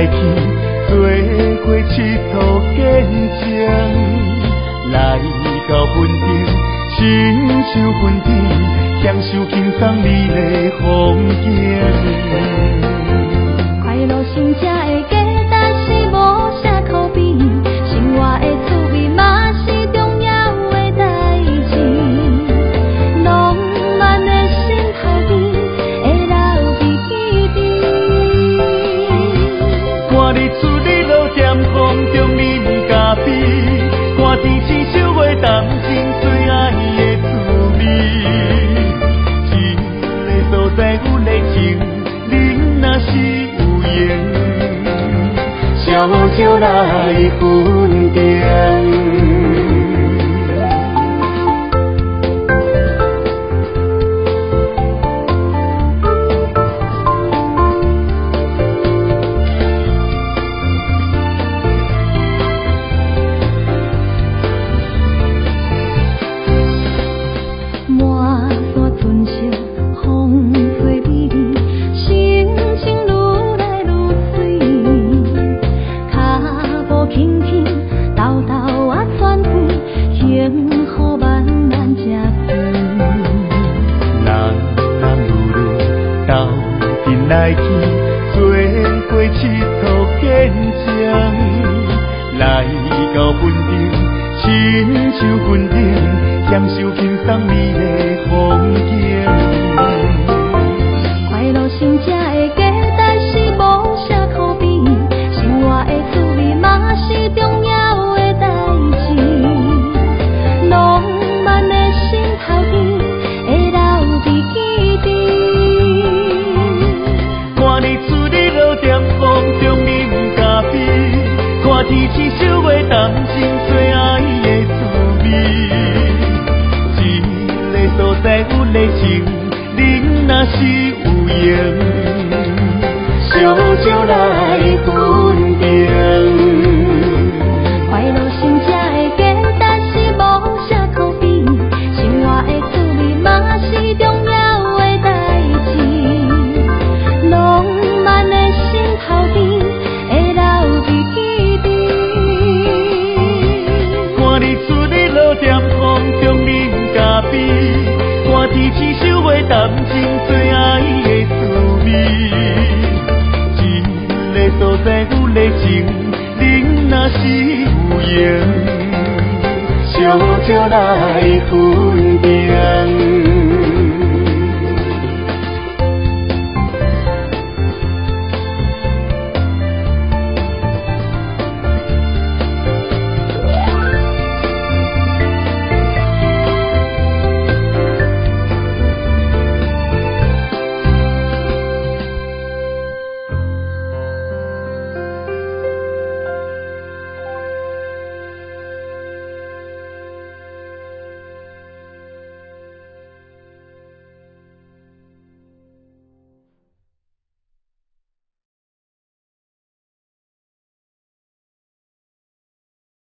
来去，做伙佚佗见证，来到坟场，亲像坟场，享受轻松美丽风景。 快乐成才会价值是无啥可比，生活的趣味嘛是重要的代志。浪漫的心头边，会留伫记忆。 看日出日落，踮风中啉咖啡，看天星守月同情最爱的滋味。一个所在有热情，恁若是有缘，小酒来分享。 满山春色，风吹美丽，心情愈来愈水。脚步轻轻，豆豆啊喘气，幸福慢慢接近。 人人路路斗阵来去，做伙佚佗见证，来到坟场，亲像坟场，享受轻松美丽风景。 快乐成才会价值是无啥可比，生活的趣味嘛是重要的代志。浪漫的心头边，会留伫记忆。 看日出日落，踮风中啉咖啡，看天星守月同情最爱的滋味。一个所在有热情，恁若是有缘，小酒来分享。 快乐成才会价值是无啥可比，生活的趣味嘛是重要的代志。浪漫的心头边，会留伫记忆。 看日出日落，踮风中啉咖啡，看天星守月同情最爱的滋味。一个所在有热情，恁若是有缘，小酒来分